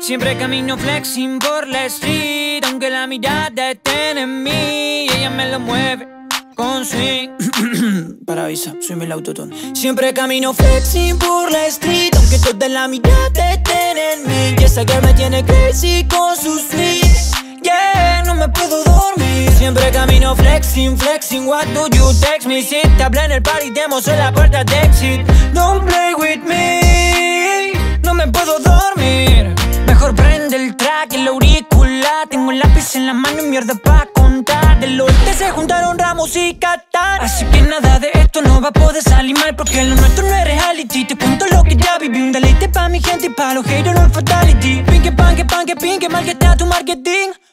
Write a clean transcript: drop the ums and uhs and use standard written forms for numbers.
Siempre camino flexing por la street, aunque la mirada esté en mí. Ella me lo mueve con swing. Para avisa, soy el autotune. Siempre camino flexing por la street, aunque toda la mirada estén en mí. Y esa girl me tiene crazy con su swing. Yeah, no me puedo dormir. Siempre camino flexing, flexing. What do you text me? Si te hablé en el party, te mostré la puerta de exit. Don't play with me. No me puedo dormir. Mejor prende el track, el auricular. Tengo el lápiz en la mano y mierda pa' contar. Del oeste se juntaron Ramos y Qatar. Así que nada de esto no va a poder salir mal, porque lo nuestro no es reality. Te cuento lo que ya viví, un deleite pa' mi gente y pa' los haters no es fatality. Pin que pan, que pan, que pin, que mal que está tu marketing.